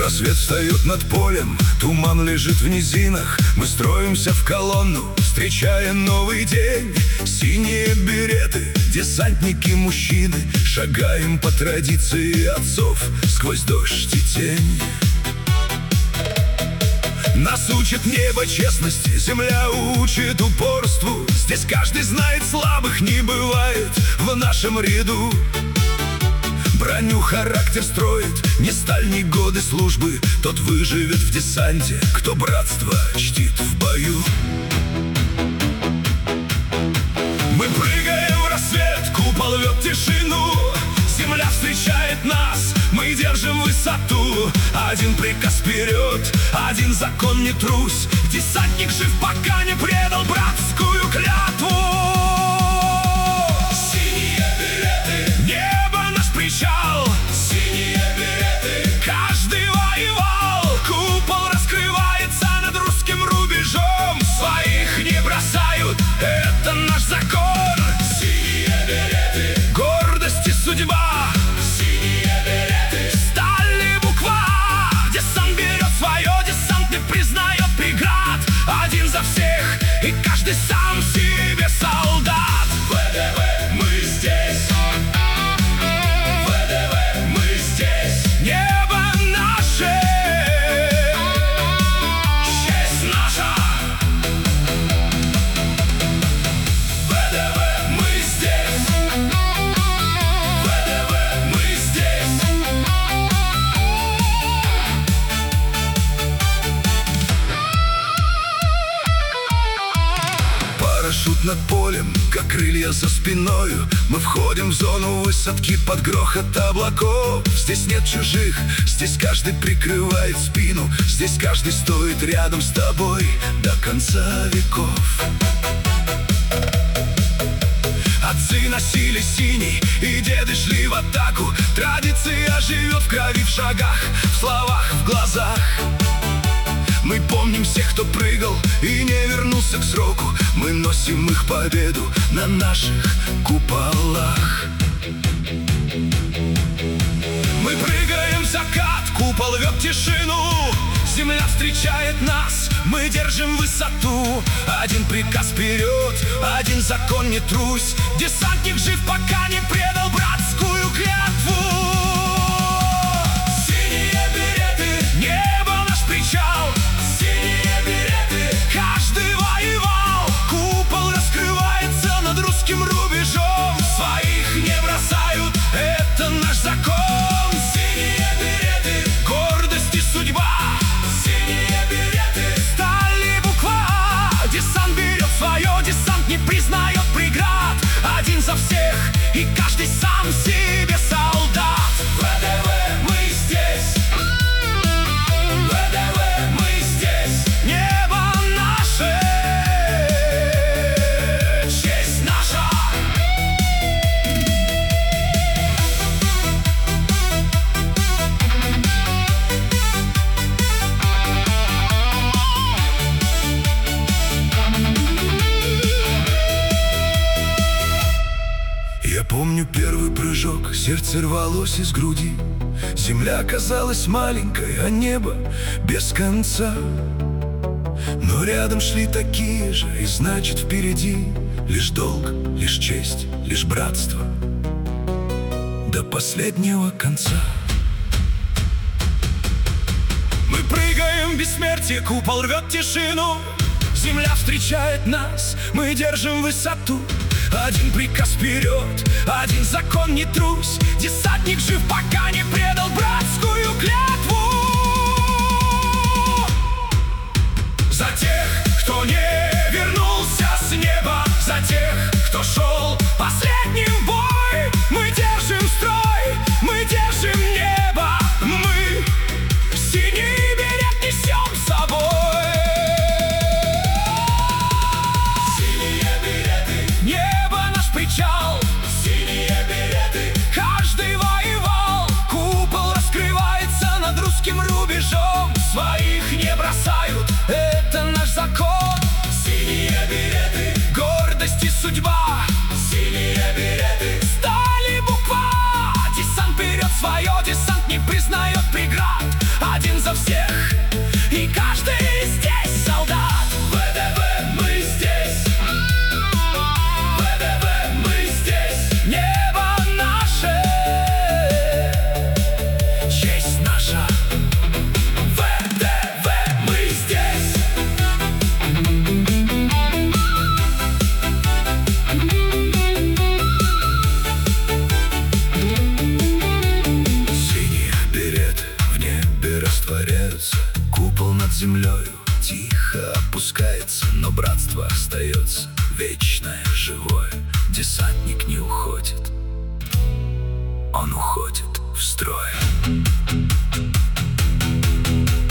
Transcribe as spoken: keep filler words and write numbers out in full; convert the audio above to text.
Рассвет встает над полем, туман лежит в низинах. Мы строимся в колонну, встречая новый день. Синие береты, десантники-мужчины, шагаем по традиции отцов сквозь дождь и тень. Нас учит небо честности, земля учит упорству. Здесь каждый знает, слабых не бывает в нашем ряду. Броню характер строит, не сталь, ни годы службы. Тот выживет в десанте, кто братство чтит в бою. Мы прыгаем в рассвет, купол рвет тишину. Земля встречает нас, мы держим высоту. Один приказ вперед, один закон не трусь. Десантник жив, пока не предал братскую клятву. Синие береты, небо наш причал. Синие береты, каждый воевал. Купол раскрывается над русским рубежом. Своих не бросают, это наш закон. Синие береты, гордость и судьба. И каждый сам себе солдат. ВДВ, мы здесь. ВДВ, мы здесь. Небо наше, честь наша. ВДВ, мы здесь. ВДВ, мы здесь. Парашют над полем, как крылья за спиною. Мы входим в зону высадки под грохот облаков. Здесь нет чужих, здесь каждый прикрывает спину. Здесь каждый стоит рядом с тобой до конца веков. Отцы носили синий, и деды шли в атаку. Традиция живет в крови, в шагах, в словах, в глазах. Мы помним всех, кто прыгал и не вернулся к сроку. Мы носим их победу на наших куполах. Мы прыгаем в закат, купол рвет тишину. Земля встречает нас, мы держим высоту. Один приказ вперед, один закон не трусь. Десантник жив, пока не предал братскую клятву. Синие береты, небо наш причал. Каждый воевал, купол раскрывается над русским рубежом. Своих не бросают, это наш закон. Синие береты, гордость и судьба. Синие береты, сталь и буква. Десант берет свое, десант не признает преград. Один за всех, и каждый сам себе солдат. ВДВ, мы здесь. ВДВ, мы здесь. Небо наше, честь наша. Я помню первый прыжок, сердце рвалось из груди. Земля оказалась маленькой, а небо без конца. Но рядом шли такие же, и значит впереди лишь долг, лишь честь, лишь братство до последнего конца. Мы прыгаем в бессмертие, купол рвет тишину. Земля встречает нас, мы держим высоту. Один приказ вперед, один закон не трусь. Десантник жив, пока не предал братскую клятву. За тех, кто не вернулся с неба, за тех, кто шел последним в бой. Мы держим строй, мы держим небо. Мы синий берет несем с собой. Синие береты, небо наш причал. Синие береты, каждый остается вечное, живое. Десантник не уходит, он уходит в строй.